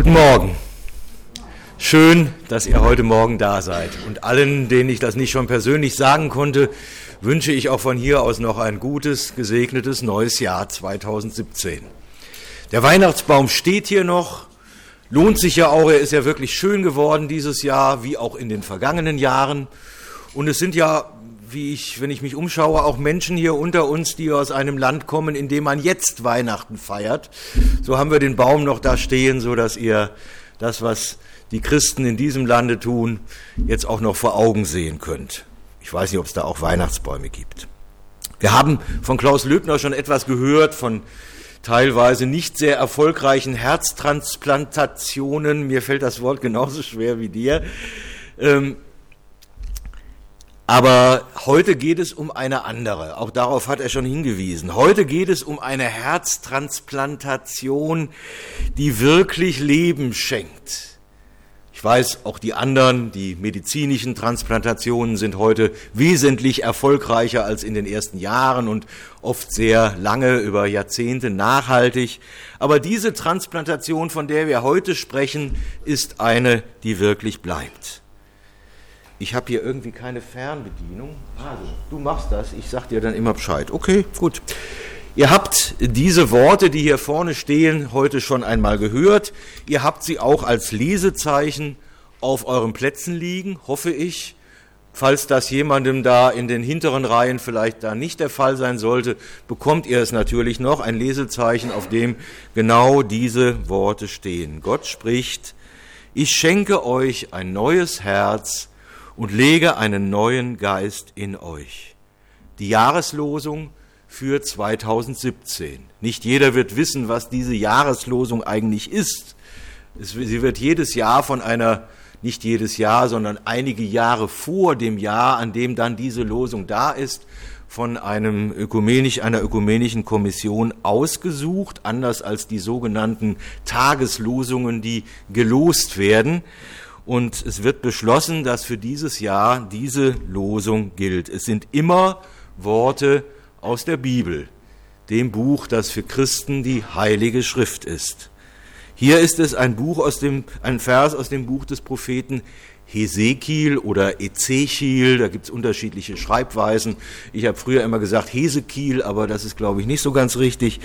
Guten Morgen. Schön, dass ihr heute Morgen da seid. Und allen, denen ich das nicht schon persönlich sagen konnte, wünsche ich auch von hier aus noch ein gutes, gesegnetes neues Jahr 2017. Der Weihnachtsbaum steht hier noch, lohnt sich ja auch, er ist ja wirklich schön geworden dieses Jahr, wie auch in den vergangenen Jahren. Und es sind ja, wenn ich mich umschaue, auch Menschen hier unter uns, die aus einem Land kommen, in dem man jetzt Weihnachten feiert. So haben wir den Baum noch da stehen, so dass ihr das, was die Christen in diesem Lande tun, jetzt auch noch vor Augen sehen könnt. Ich weiß nicht, ob es da auch Weihnachtsbäume gibt. Wir haben von Klaus Löbner schon etwas gehört, von teilweise nicht sehr erfolgreichen Herztransplantationen. Mir fällt das Wort genauso schwer wie dir. Aber heute geht es um eine andere. Auch darauf hat er schon hingewiesen. Heute geht es um eine Herztransplantation, die wirklich Leben schenkt. Ich weiß, auch die anderen, die medizinischen Transplantationen sind heute wesentlich erfolgreicher als in den ersten Jahren und oft sehr lange, über Jahrzehnte nachhaltig. Aber diese Transplantation, von der wir heute sprechen, ist eine, die wirklich bleibt. Ich habe hier irgendwie keine Fernbedienung. Also, du machst das, ich sag dir dann immer Bescheid. Okay, gut. Ihr habt diese Worte, die hier vorne stehen, heute schon einmal gehört. Ihr habt sie auch als Lesezeichen auf euren Plätzen liegen, hoffe ich. Falls das jemandem da in den hinteren Reihen vielleicht da nicht der Fall sein sollte, bekommt ihr es natürlich noch, ein Lesezeichen, auf dem genau diese Worte stehen. Gott spricht: Ich schenke euch ein neues Herz und lege einen neuen Geist in euch. Die Jahreslosung für 2017. Nicht jeder wird wissen, was diese Jahreslosung eigentlich ist. Sie wird jedes Jahr von nicht jedes Jahr, sondern einige Jahre vor dem Jahr, an dem dann diese Losung da ist, von einer ökumenischen Kommission ausgesucht, anders als die sogenannten Tageslosungen, die gelost werden. Und es wird beschlossen, dass für dieses Jahr diese Losung gilt. Es sind immer Worte aus der Bibel, dem Buch, das für Christen die Heilige Schrift ist. Hier ist es ein Vers aus dem Buch des Propheten Hesekiel oder Ezechiel, da gibt es unterschiedliche Schreibweisen. Ich habe früher immer gesagt Hesekiel, aber das ist, glaube ich, nicht so ganz richtig.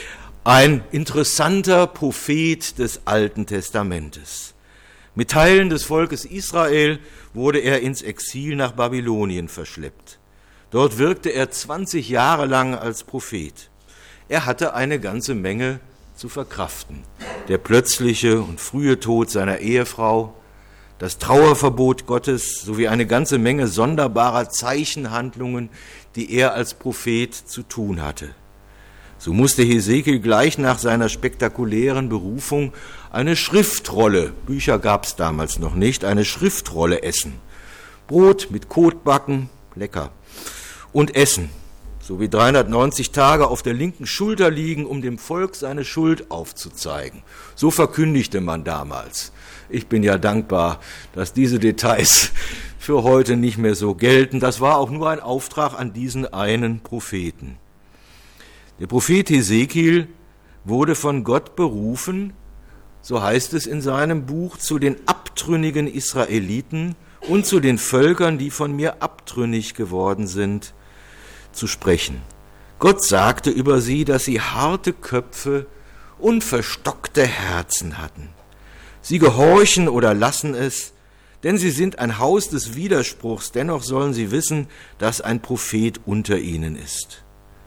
Ein interessanter Prophet des Alten Testamentes. Mit Teilen des Volkes Israel wurde er ins Exil nach Babylonien verschleppt. Dort wirkte er 20 Jahre lang als Prophet. Er hatte eine ganze Menge zu verkraften. Der plötzliche und frühe Tod seiner Ehefrau, das Trauerverbot Gottes sowie eine ganze Menge sonderbarer Zeichenhandlungen, die er als Prophet zu tun hatte. So musste Hesekiel gleich nach seiner spektakulären Berufung eine Schriftrolle, Bücher gab es damals noch nicht, eine Schriftrolle essen. Brot mit Kot backen, lecker, und essen, sowie 390 Tage auf der linken Schulter liegen, um dem Volk seine Schuld aufzuzeigen. So verkündigte man damals. Ich bin ja dankbar, dass diese Details für heute nicht mehr so gelten. Das war auch nur ein Auftrag an diesen einen Propheten. Der Prophet Hesekiel wurde von Gott berufen, so heißt es in seinem Buch, zu den abtrünnigen Israeliten und zu den Völkern, die von mir abtrünnig geworden sind, zu sprechen. Gott sagte über sie, dass sie harte Köpfe und verstockte Herzen hatten. Sie gehorchen oder lassen es, denn sie sind ein Haus des Widerspruchs, dennoch sollen sie wissen, dass ein Prophet unter ihnen ist.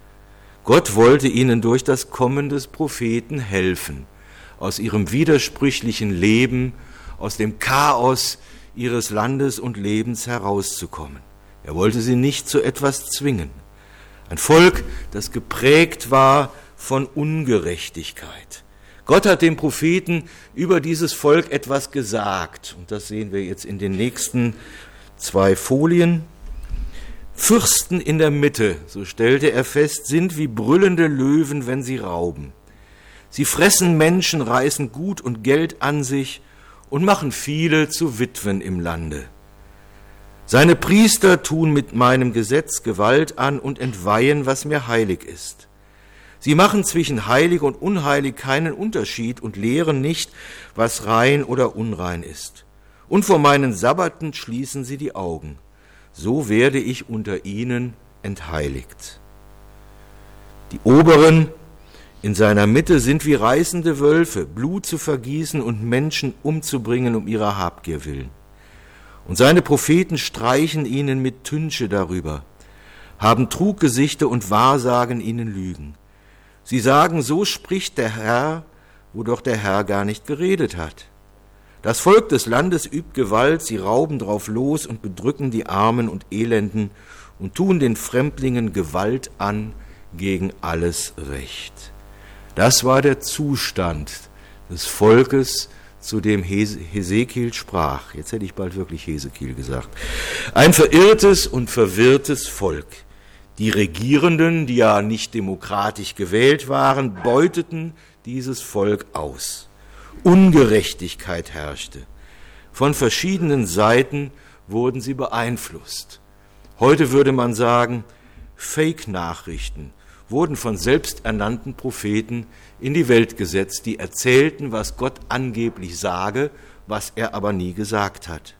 Gott wollte ihnen durch das Kommen des Propheten helfen, aus ihrem widersprüchlichen Leben, aus dem Chaos ihres Landes und Lebens herauszukommen. Er wollte sie nicht zu etwas zwingen. Ein Volk, das geprägt war von Ungerechtigkeit. Gott hat dem Propheten über dieses Volk etwas gesagt. Und das sehen wir jetzt in den nächsten 2 Folien. Fürsten in der Mitte, so stellte er fest, sind wie brüllende Löwen, wenn sie rauben. Sie fressen Menschen, reißen Gut und Geld an sich und machen viele zu Witwen im Lande. Seine Priester tun mit meinem Gesetz Gewalt an und entweihen, was mir heilig ist. Sie machen zwischen heilig und unheilig keinen Unterschied und lehren nicht, was rein oder unrein ist. Und vor meinen Sabbaten schließen sie die Augen. So werde ich unter ihnen entheiligt. Die Oberen in seiner Mitte sind wie reißende Wölfe, Blut zu vergießen und Menschen umzubringen um ihrer Habgier willen. Und seine Propheten streichen ihnen mit Tünche darüber, haben Truggesichte und wahrsagen ihnen Lügen. Sie sagen, so spricht der Herr, wo doch der Herr gar nicht geredet hat. Das Volk des Landes übt Gewalt, sie rauben drauf los und bedrücken die Armen und Elenden und tun den Fremdlingen Gewalt an gegen alles Recht. Das war der Zustand des Volkes, zu dem Hesekiel sprach. Jetzt hätte ich bald wirklich Hesekiel gesagt. Ein verirrtes und verwirrtes Volk. Die Regierenden, die ja nicht demokratisch gewählt waren, beuteten dieses Volk aus. Ungerechtigkeit herrschte. Von verschiedenen Seiten wurden sie beeinflusst. Heute würde man sagen, Fake-Nachrichten wurden von selbsternannten Propheten in die Welt gesetzt, die erzählten, was Gott angeblich sage, was er aber nie gesagt hat.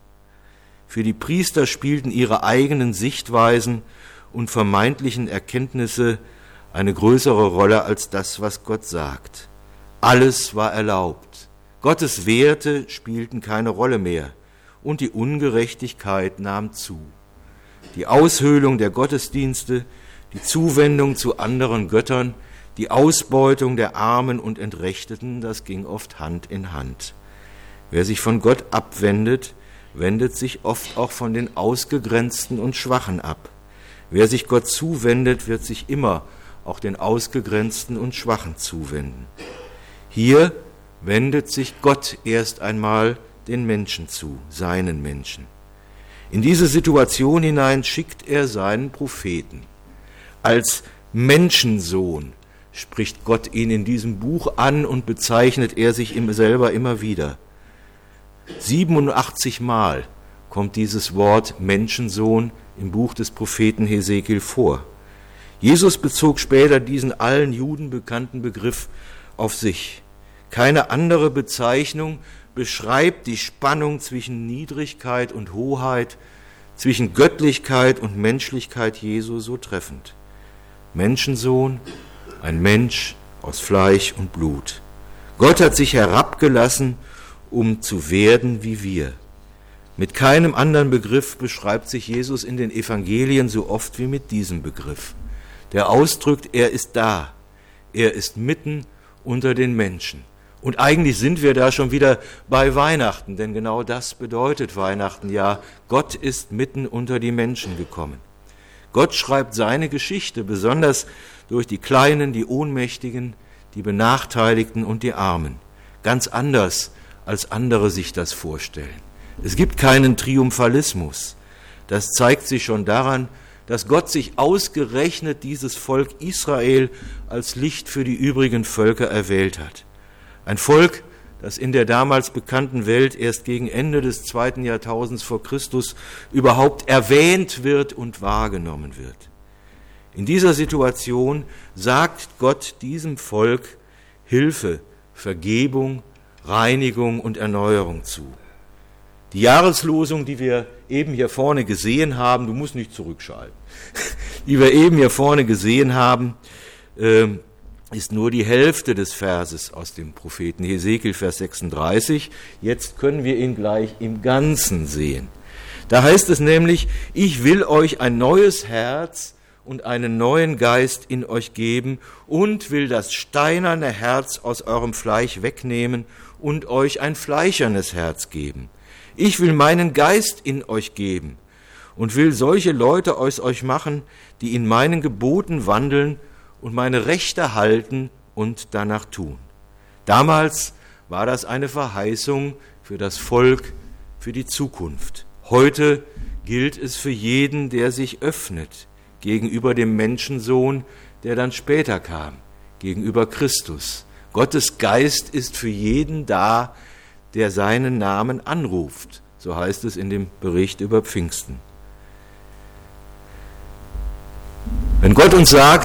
Für die Priester spielten ihre eigenen Sichtweisen und vermeintlichen Erkenntnisse eine größere Rolle als das, was Gott sagt. Alles war erlaubt. Gottes Werte spielten keine Rolle mehr und die Ungerechtigkeit nahm zu. Die Aushöhlung der Gottesdienste, die Zuwendung zu anderen Göttern, die Ausbeutung der Armen und Entrechteten, das ging oft Hand in Hand. Wer sich von Gott abwendet, wendet sich oft auch von den Ausgegrenzten und Schwachen ab. Wer sich Gott zuwendet, wird sich immer auch den Ausgegrenzten und Schwachen zuwenden. Hier wendet sich Gott erst einmal den Menschen zu, seinen Menschen. In diese Situation hinein schickt er seinen Propheten. Als Menschensohn spricht Gott ihn in diesem Buch an und bezeichnet er sich ihm selber immer wieder. 87 Mal kommt dieses Wort Menschensohn im Buch des Propheten Hesekiel vor. Jesus bezog später diesen allen Juden bekannten Begriff auf sich. Keine andere Bezeichnung beschreibt die Spannung zwischen Niedrigkeit und Hoheit, zwischen Göttlichkeit und Menschlichkeit Jesu so treffend. Menschensohn, ein Mensch aus Fleisch und Blut. Gott hat sich herabgelassen, um zu werden wie wir. Mit keinem anderen Begriff beschreibt sich Jesus in den Evangelien so oft wie mit diesem Begriff, der ausdrückt, er ist da, er ist mitten unter den Menschen. Und eigentlich sind wir da schon wieder bei Weihnachten, denn genau das bedeutet Weihnachten ja, Gott ist mitten unter die Menschen gekommen. Gott schreibt seine Geschichte, besonders durch die Kleinen, die Ohnmächtigen, die Benachteiligten und die Armen. Ganz anders, als andere sich das vorstellen. Es gibt keinen Triumphalismus. Das zeigt sich schon daran, dass Gott sich ausgerechnet dieses Volk Israel als Licht für die übrigen Völker erwählt hat. Ein Volk, das in der damals bekannten Welt erst gegen Ende des 2. Jahrtausends vor Christus überhaupt erwähnt wird und wahrgenommen wird. In dieser Situation sagt Gott diesem Volk Hilfe, Vergebung, Reinigung und Erneuerung zu. Die Jahreslosung, die wir eben hier vorne gesehen haben, du musst nicht zurückschalten, die wir eben hier vorne gesehen haben, ist nur die Hälfte des Verses aus dem Propheten Hesekiel, Vers 36. Jetzt können wir ihn gleich im Ganzen sehen. Da heißt es nämlich, ich will euch ein neues Herz und einen neuen Geist in euch geben und will das steinerne Herz aus eurem Fleisch wegnehmen und euch ein fleischernes Herz geben. Ich will meinen Geist in euch geben und will solche Leute aus euch machen, die in meinen Geboten wandeln und meine Rechte halten und danach tun. Damals war das eine Verheißung für das Volk, für die Zukunft. Heute gilt es für jeden, der sich öffnet gegenüber dem Menschensohn, der dann später kam, gegenüber Christus. Gottes Geist ist für jeden da, der seinen Namen anruft. So heißt es in dem Bericht über Pfingsten. Wenn Gott uns sagt,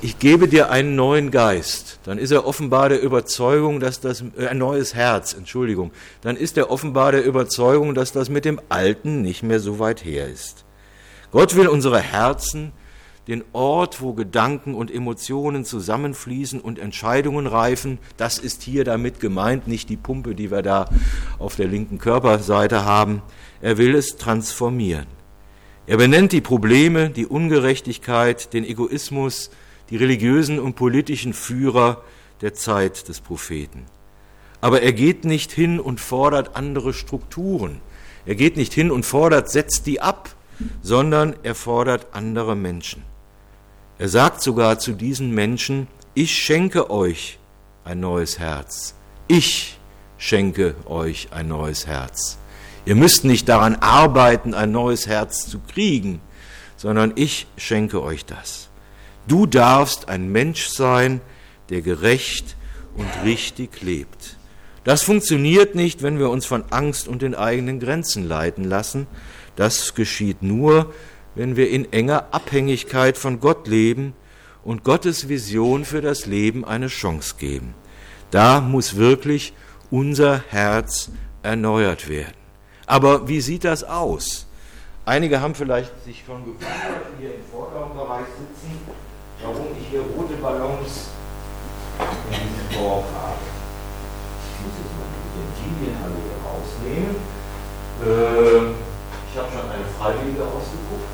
ich gebe dir einen neuen Geist, dann ist er offenbar der Überzeugung, dass ein neues Herz, Entschuldigung, dann ist er offenbar der Überzeugung, dass das mit dem Alten nicht mehr so weit her ist. Gott will unsere Herzen, den Ort, wo Gedanken und Emotionen zusammenfließen und Entscheidungen reifen, das ist hier damit gemeint, nicht die Pumpe, die wir da auf der linken Körperseite haben. Er will es transformieren. Er benennt die Probleme, die Ungerechtigkeit, den Egoismus, die religiösen und politischen Führer der Zeit des Propheten. Aber er geht nicht hin und fordert andere Strukturen. Er geht nicht hin und fordert, setzt die ab, sondern er fordert andere Menschen. Er sagt sogar zu diesen Menschen, ich schenke euch ein neues Herz. Ich schenke euch ein neues Herz. Ihr müsst nicht daran arbeiten, ein neues Herz zu kriegen, sondern ich schenke euch das. Du darfst ein Mensch sein, der gerecht und richtig lebt. Das funktioniert nicht, wenn wir uns von Angst und den eigenen Grenzen leiten lassen. Das geschieht nur, wenn wir in enger Abhängigkeit von Gott leben und Gottes Vision für das Leben eine Chance geben. Da muss wirklich unser Herz erneuert werden. Aber wie sieht das aus? Einige haben vielleicht sich schon gewundert, hier im Vorderbereich sitzen, warum ich hier rote Ballons in diesem Korb habe. Ich muss jetzt mal die Utensilien alle hier rausnehmen. Ich habe schon eine Freiwillige ausgeguckt.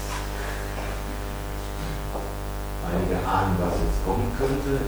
Einige ahnen, was jetzt kommen könnte.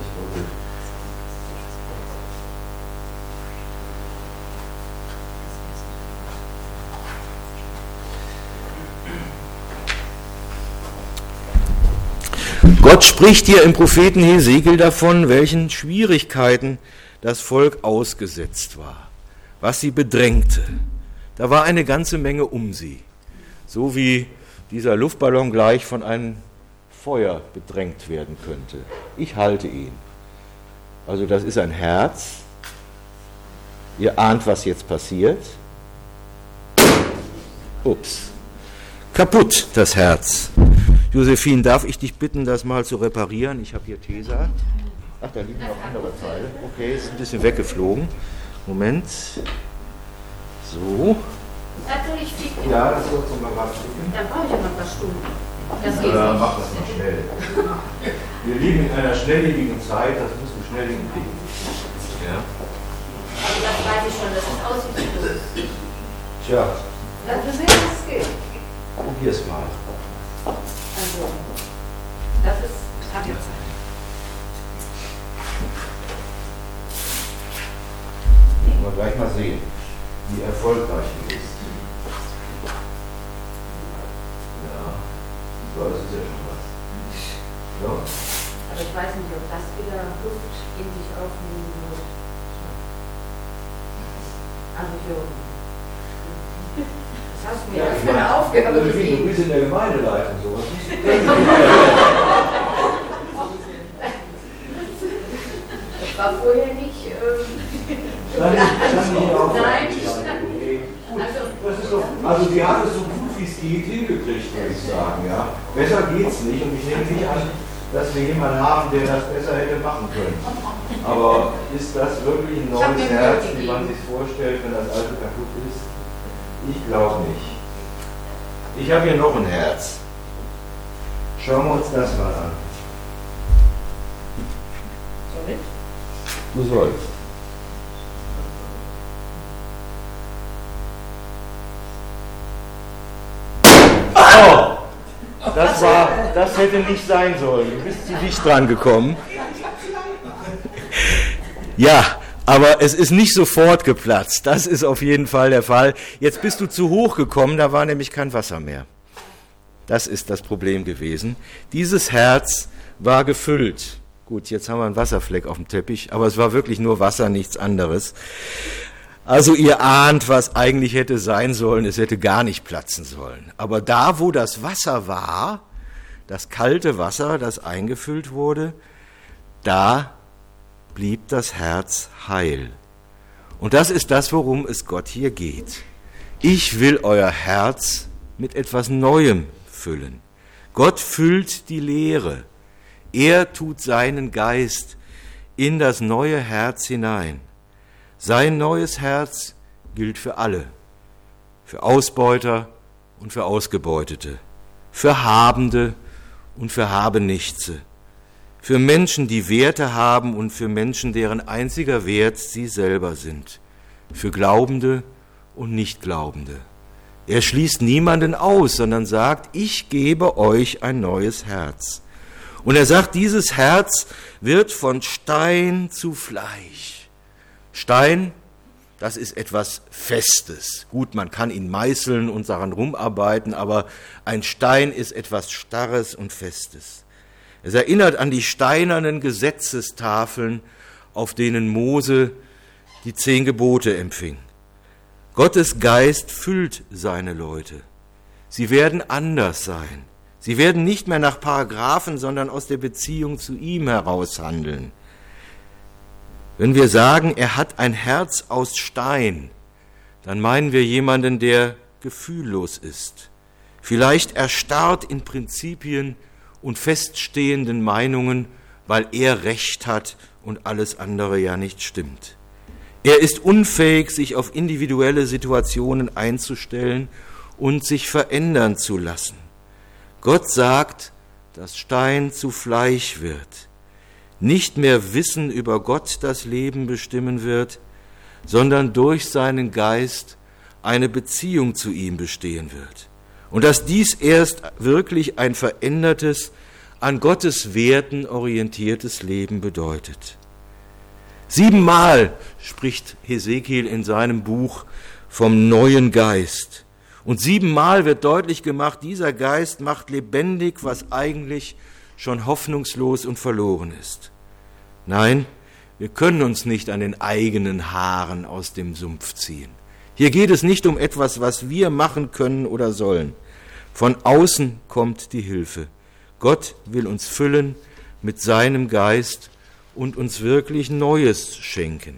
Gott spricht hier im Propheten Hesekiel davon, welchen Schwierigkeiten das Volk ausgesetzt war, was sie bedrängte. Da war eine ganze Menge um sie, so wie dieser Luftballon gleich von einem Feuer bedrängt werden könnte. Ich halte ihn. Also das ist ein Herz. Ihr ahnt, was jetzt passiert. Ups. Kaputt, das Herz. Josephine, darf ich dich bitten, das mal zu reparieren? Ich habe hier Tesa. Ach, da liegen noch andere Teile. Okay, ist ein bisschen weggeflogen. Moment. So. Ja, das sollst du mal gerade schicken. Dann brauche ich ja noch ein paar Stunden. Das geht nicht. Mach das mal schnell. Wir leben in einer schnelllebigen Zeit, das musst du schnell hinkriegen. Ja. Also das weiß ich schon, das ist aussichtslos. Tja. Das ist es geht. Probier's mal. Also, das ist Radiozeit. Wollen wir gleich mal sehen, wie erfolgreich die ist. Ja, so, das ist ja schon was. So. Aber ich weiß nicht, ob das wieder Luft in sich aufnehmen wird. Also, das hast du mir für eine Aufgabe gegeben. Du bist in der Gemeindeleitung, sowas. Das war vorher nicht. Nein. Also sie hat es so gut wie es geht hingekriegt, würde ich sagen. Ja. Besser geht's nicht und ich nehme nicht an, dass wir jemanden haben, der das besser hätte machen können. Aber ist das wirklich ein neues Herz, wie man sich vorstellt, wenn das alte kaputt ist? Ich glaube nicht. Ich habe hier noch ein Herz. Schauen wir uns das mal an. Soll ich? Du sollst. Oh! Das hätte nicht sein sollen. Du bist zu dicht dran gekommen. Ja, aber es ist nicht sofort geplatzt. Das ist auf jeden Fall der Fall. Jetzt bist du zu hoch gekommen, da war nämlich kein Wasser mehr. Das ist das Problem gewesen. Dieses Herz war gefüllt. Gut, jetzt haben wir einen Wasserfleck auf dem Teppich, aber es war wirklich nur Wasser, nichts anderes. Also ihr ahnt, was eigentlich hätte sein sollen, es hätte gar nicht platzen sollen. Aber da, wo das Wasser war, das kalte Wasser, das eingefüllt wurde, da blieb das Herz heil. Und das ist das, worum es Gott hier geht. Ich will euer Herz mit etwas Neuem füllen. Gott füllt die Leere. Er tut seinen Geist in das neue Herz hinein. Sein neues Herz gilt für alle, für Ausbeuter und für Ausgebeutete, für Habende und für Habenichtse, für Menschen, die Werte haben und für Menschen, deren einziger Wert sie selber sind, für Glaubende und Nichtglaubende. Er schließt niemanden aus, sondern sagt, ich gebe euch ein neues Herz. Und er sagt, dieses Herz wird von Stein zu Fleisch. Stein, das ist etwas Festes. Gut, man kann ihn meißeln und daran rumarbeiten, aber ein Stein ist etwas Starres und Festes. Es erinnert an die steinernen Gesetzestafeln, auf denen Mose die 10 Gebote empfing. Gottes Geist füllt seine Leute. Sie werden anders sein. Sie werden nicht mehr nach Paragraphen, sondern aus der Beziehung zu ihm heraus handeln. Wenn wir sagen, er hat ein Herz aus Stein, dann meinen wir jemanden, der gefühllos ist, vielleicht erstarrt in Prinzipien und feststehenden Meinungen, weil er Recht hat und alles andere ja nicht stimmt. Er ist unfähig, sich auf individuelle Situationen einzustellen und sich verändern zu lassen. Gott sagt, dass Stein zu Fleisch wird. Nicht mehr Wissen über Gott das Leben bestimmen wird, sondern durch seinen Geist eine Beziehung zu ihm bestehen wird. Und dass dies erst wirklich ein verändertes, an Gottes Werten orientiertes Leben bedeutet. 7-mal spricht Hesekiel in seinem Buch vom neuen Geist. Und 7-mal wird deutlich gemacht, dieser Geist macht lebendig, was eigentlich schon hoffnungslos und verloren ist. Nein, wir können uns nicht an den eigenen Haaren aus dem Sumpf ziehen. Hier geht es nicht um etwas, was wir machen können oder sollen. Von außen kommt die Hilfe. Gott will uns füllen mit seinem Geist und uns wirklich Neues schenken.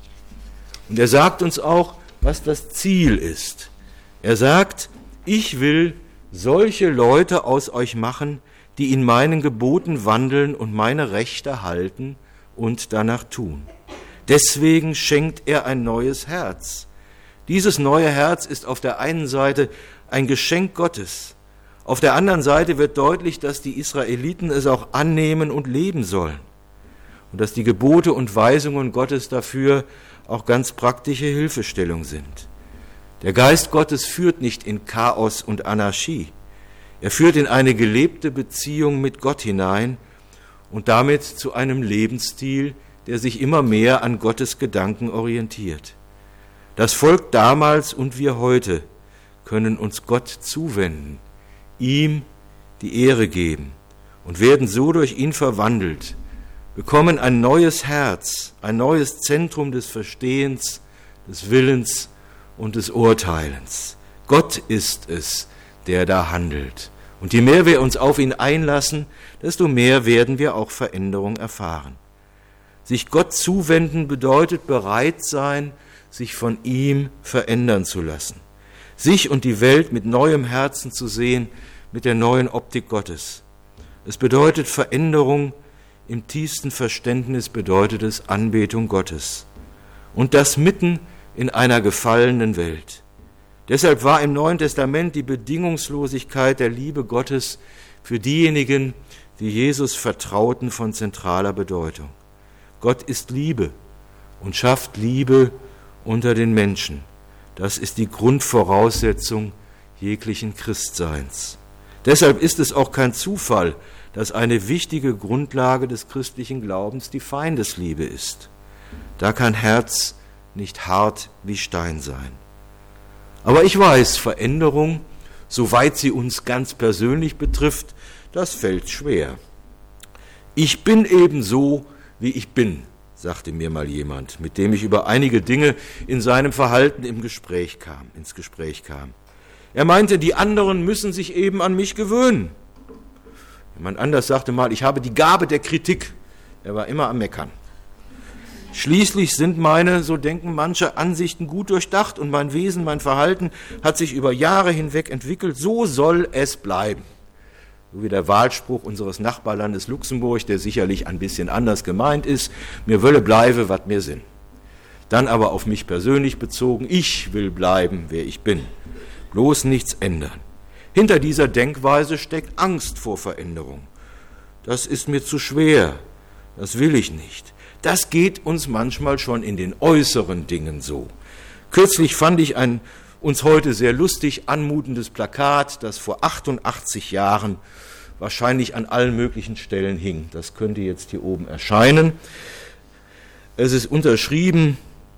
Und er sagt uns auch, was das Ziel ist. Er sagt, ich will solche Leute aus euch machen, die in meinen Geboten wandeln und meine Rechte halten und danach tun. Deswegen schenkt er ein neues Herz. Dieses neue Herz ist auf der einen Seite ein Geschenk Gottes. Auf der anderen Seite wird deutlich, dass die Israeliten es auch annehmen und leben sollen. Und dass die Gebote und Weisungen Gottes dafür auch ganz praktische Hilfestellung sind. Der Geist Gottes führt nicht in Chaos und Anarchie. Er führt in eine gelebte Beziehung mit Gott hinein und damit zu einem Lebensstil, der sich immer mehr an Gottes Gedanken orientiert. Das Volk damals und wir heute können uns Gott zuwenden, ihm die Ehre geben und werden so durch ihn verwandelt, bekommen ein neues Herz, ein neues Zentrum des Verstehens, des Willens und des Urteilens. Gott ist es, der da handelt. Und je mehr wir uns auf ihn einlassen, desto mehr werden wir auch Veränderung erfahren. Sich Gott zuwenden bedeutet bereit sein, sich von ihm verändern zu lassen. Sich und die Welt mit neuem Herzen zu sehen, mit der neuen Optik Gottes. Es bedeutet Veränderung. Im tiefsten Verständnis bedeutet es Anbetung Gottes. Und das mitten in einer gefallenen Welt. Deshalb war im Neuen Testament die Bedingungslosigkeit der Liebe Gottes für diejenigen, die Jesus vertrauten, von zentraler Bedeutung. Gott ist Liebe und schafft Liebe unter den Menschen. Das ist die Grundvoraussetzung jeglichen Christseins. Deshalb ist es auch kein Zufall, dass eine wichtige Grundlage des christlichen Glaubens die Feindesliebe ist. Da kann Herz nicht hart wie Stein sein. Aber ich weiß, Veränderung, soweit sie uns ganz persönlich betrifft, das fällt schwer. Ich bin eben so, wie ich bin, sagte mir mal jemand, mit dem ich über einige Dinge in seinem Verhalten ins Gespräch kam. Er meinte, die anderen müssen sich eben an mich gewöhnen. Jemand anders sagte mal, ich habe die Gabe der Kritik. Er war immer am Meckern. Schließlich sind meine, so denken manche, Ansichten gut durchdacht und mein Wesen, mein Verhalten hat sich über Jahre hinweg entwickelt. So soll es bleiben. so wie der Wahlspruch unseres Nachbarlandes Luxemburg, der sicherlich ein bisschen anders gemeint ist, mir wölle bleibe, wat mir sinn. Dann aber auf mich persönlich bezogen, ich will bleiben, wer ich bin. Bloß nichts ändern. Hinter dieser Denkweise steckt Angst vor Veränderung. Das ist mir zu schwer, das will ich nicht. Das geht uns manchmal schon in den äußeren Dingen so. Kürzlich fand ich ein uns heute sehr lustig anmutendes Plakat, das vor 88 Jahren wahrscheinlich an allen möglichen Stellen hing. Das könnte jetzt hier oben erscheinen. Es ist unterschrieben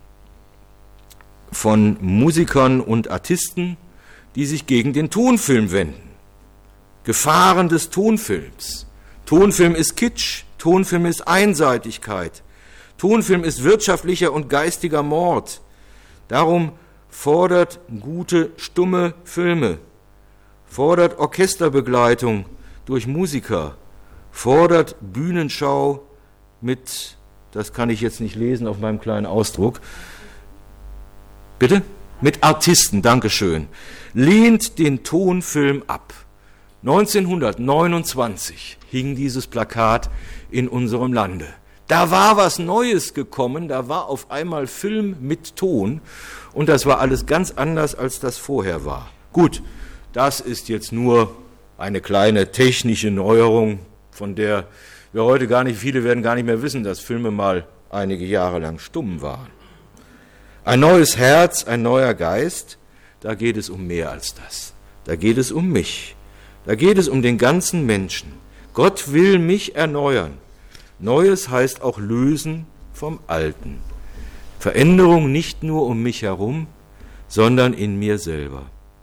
von Musikern und Artisten, die sich gegen den Tonfilm wenden. Gefahren des Tonfilms. Tonfilm ist Kitsch, Tonfilm ist Einseitigkeit, Tonfilm ist wirtschaftlicher und geistiger Mord. Darum fordert gute, stumme Filme, fordert Orchesterbegleitung durch Musiker, fordert Bühnenschau mit, das kann ich jetzt nicht lesen auf meinem kleinen Ausdruck, bitte? Mit Artisten, Dankeschön, lehnt den Tonfilm ab. 1929 hing dieses Plakat in unserem Lande. Da war was Neues gekommen, da war auf einmal Film mit Ton und das war alles ganz anders, als das vorher war. Gut, das ist jetzt nur eine kleine technische Neuerung, von der wir heute viele werden gar nicht mehr wissen, dass Filme mal einige Jahre lang stumm waren. Ein neues Herz, ein neuer Geist, da geht es um mehr als das. Da geht es um mich. Da geht es um den ganzen Menschen. Gott will mich erneuern. Neues heißt auch lösen vom Alten. Veränderung nicht nur um mich herum, sondern in mir selber.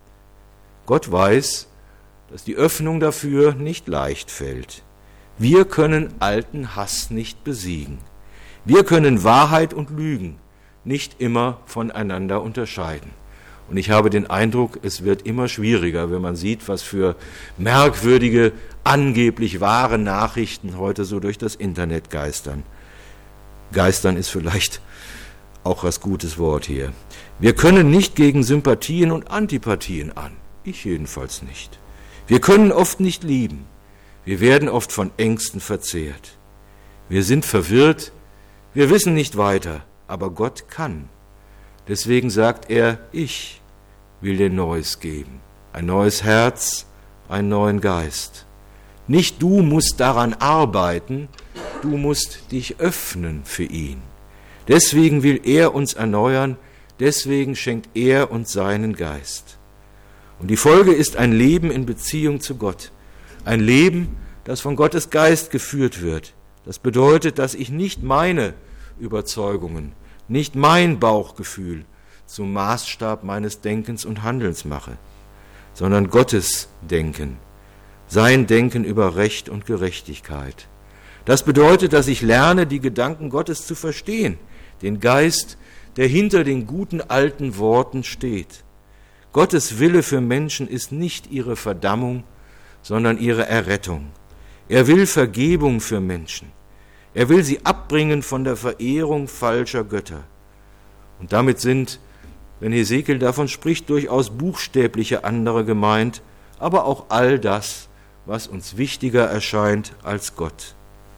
Gott weiß, dass die Öffnung dafür nicht leicht fällt. Wir können alten Hass nicht besiegen. Wir können Wahrheit und Lügen nicht immer voneinander unterscheiden. Und ich habe den Eindruck, es wird immer schwieriger, wenn man sieht, was für merkwürdige, angeblich wahre Nachrichten heute so durch das Internet geistern. Geistern ist vielleicht auch das gutes Wort hier. Wir können nicht gegen Sympathien und Antipathien an. Ich jedenfalls nicht. Wir können oft nicht lieben. Wir werden oft von Ängsten verzehrt. Wir sind verwirrt. Wir wissen nicht weiter. Aber Gott kann. Deswegen sagt er, ich will dir Neues geben. Ein neues Herz, einen neuen Geist. Nicht du musst daran arbeiten, du musst dich öffnen für ihn. Deswegen will er uns erneuern, deswegen schenkt er uns seinen Geist. Und die Folge ist ein Leben in Beziehung zu Gott. Ein Leben, das von Gottes Geist geführt wird. Das bedeutet, dass ich nicht meine Überzeugungen, nicht mein Bauchgefühl zum Maßstab meines Denkens und Handelns mache, sondern Gottes Denken, sein Denken über Recht und Gerechtigkeit. Das bedeutet, dass ich lerne, die Gedanken Gottes zu verstehen, den Geist, der hinter den guten alten Worten steht. Gottes Wille für Menschen ist nicht ihre Verdammung, sondern ihre Errettung. Er will Vergebung für Menschen. Er will sie abbringen von der Verehrung falscher Götter. Und damit sind, wenn Hesekiel davon spricht, durchaus buchstäbliche andere gemeint, aber auch all das, was uns wichtiger erscheint als Gott.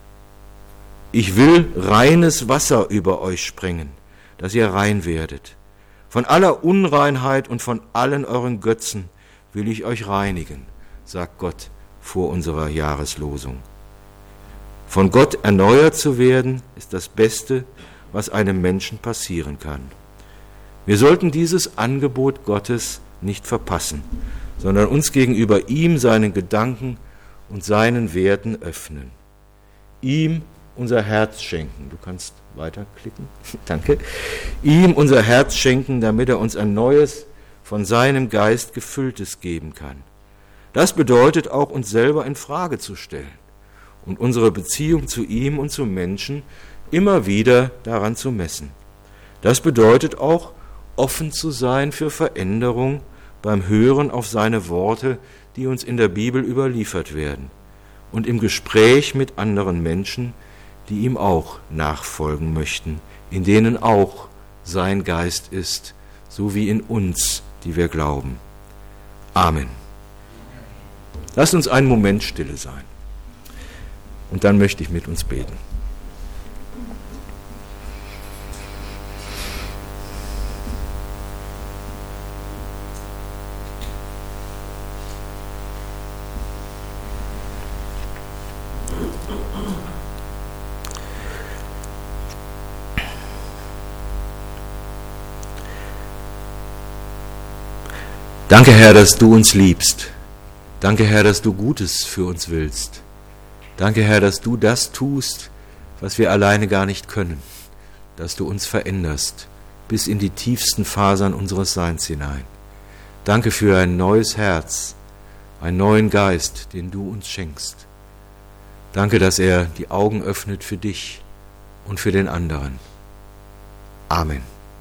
Ich will reines Wasser über euch sprengen, dass ihr rein werdet. Von aller Unreinheit und von allen euren Götzen will ich euch reinigen, sagt Gott vor unserer Jahreslosung. Von Gott erneuert zu werden, ist das Beste, was einem Menschen passieren kann. Wir sollten dieses Angebot Gottes nicht verpassen, sondern uns gegenüber ihm, seinen Gedanken und seinen Werten öffnen. Ihm unser Herz schenken. Du kannst weiterklicken. Danke. Ihm unser Herz schenken, damit er uns ein neues, von seinem Geist gefülltes geben kann. Das bedeutet auch, uns selber in Frage zu stellen und unsere Beziehung zu ihm und zu Menschen immer wieder daran zu messen. Das bedeutet auch, offen zu sein für Veränderung beim Hören auf seine Worte, die uns in der Bibel überliefert werden, und im Gespräch mit anderen Menschen, die ihm auch nachfolgen möchten, in denen auch sein Geist ist, so wie in uns, die wir glauben. Amen. Lasst uns einen Moment stille sein. Und dann möchte ich mit uns beten. Danke, Herr, dass du uns liebst. Danke, Herr, dass du Gutes für uns willst. Danke, Herr, dass du das tust, was wir alleine gar nicht können, dass du uns veränderst, bis in die tiefsten Fasern unseres Seins hinein. Danke für ein neues Herz, einen neuen Geist, den du uns schenkst. Danke, dass er die Augen öffnet für dich und für den anderen. Amen.